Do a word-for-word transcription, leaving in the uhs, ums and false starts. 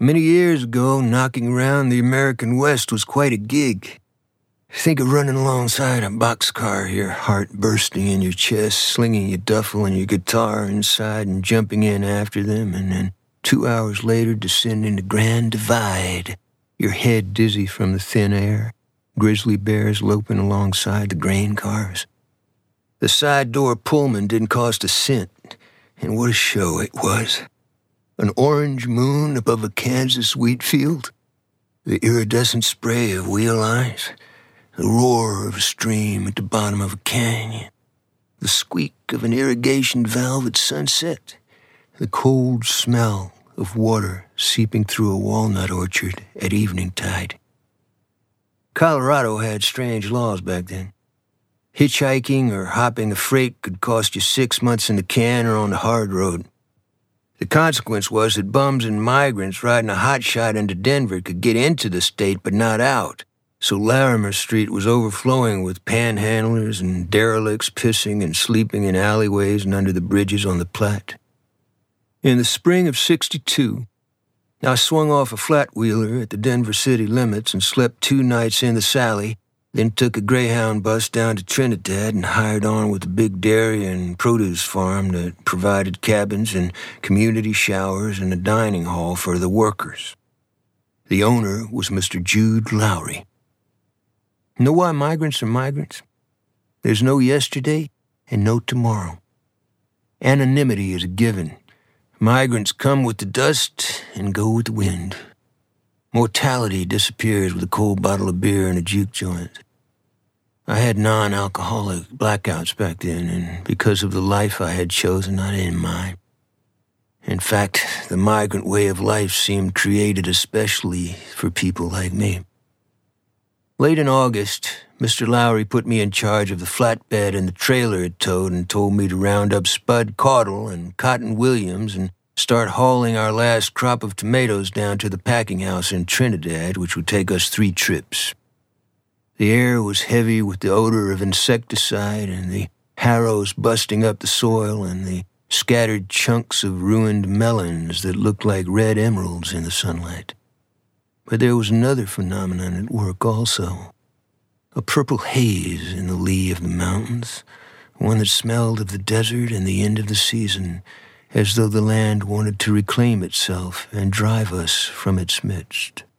Many years ago, knocking around the American West was quite a gig. Think of running alongside a boxcar, your heart bursting in your chest, slinging your duffel and your guitar inside and jumping in after them, and then two hours later descending the Grand Divide, your head dizzy from the thin air, grizzly bears loping alongside the grain cars. The side door Pullman didn't cost a cent, and what a show it was. An orange moon above a Kansas wheat field, the iridescent spray of wheel lines, the roar of a stream at the bottom of a canyon, the squeak of an irrigation valve at sunset, the cold smell of water seeping through a walnut orchard at evening tide. Colorado had strange laws back then. Hitchhiking or hopping a freight could cost you six months in the can or on the hard road. The consequence was that bums and migrants riding a hotshot into Denver could get into the state but not out. So Larimer Street was overflowing with panhandlers and derelicts pissing and sleeping in alleyways and under the bridges on the Platte. In the spring of sixty-two, I swung off a flat-wheeler at the Denver city limits and slept two nights in the Sally, then took a Greyhound bus down to Trinidad and hired on with a big dairy and produce farm that provided cabins and community showers and a dining hall for the workers. The owner was Mister Jude Lowry. Know why migrants are migrants? There's no yesterday and no tomorrow. Anonymity is a given. Migrants come with the dust and go with the wind. Mortality disappears with a cold bottle of beer and a juke joint. I had non-alcoholic blackouts back then, and because of the life I had chosen, I didn't mind. In fact, the migrant way of life seemed created especially for people like me. Late in August, Mister Lowry put me in charge of the flatbed and the trailer it towed and told me to round up Spud Caudle and Cotton Williams and start hauling our last crop of tomatoes down to the packing house in Trinidad, which would take us three trips. The air was heavy with the odor of insecticide and the harrows busting up the soil and the scattered chunks of ruined melons that looked like red emeralds in the sunlight. But there was another phenomenon at work also. A purple haze in the lee of the mountains, one that smelled of the desert and the end of the season, as though the land wanted to reclaim itself and drive us from its midst.